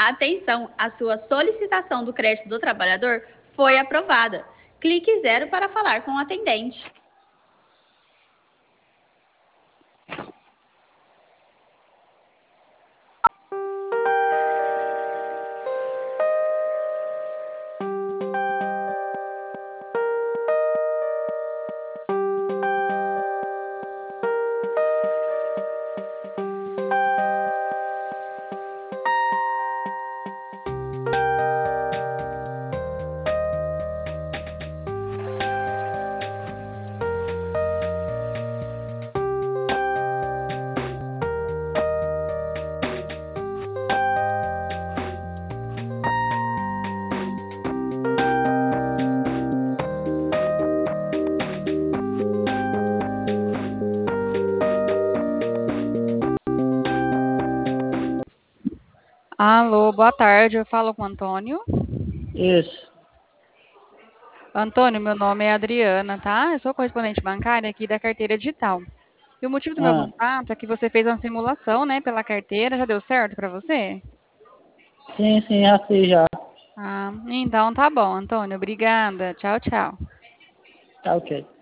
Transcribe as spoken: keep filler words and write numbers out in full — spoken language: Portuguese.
Atenção, a sua solicitação do crédito do trabalhador foi aprovada. Clique zero para falar com o atendente. Alô, boa tarde. Eu falo com o Antônio. Isso. Antônio, meu nome é Adriana, tá? Eu sou correspondente bancária aqui da carteira digital. E o motivo do meu Ah, contato é que você fez uma simulação, né, pela carteira. Já deu certo para você? sim, sim, já sei já. Ah, então tá bom, Antônio. Obrigada. Tchau, tchau. Tá ok.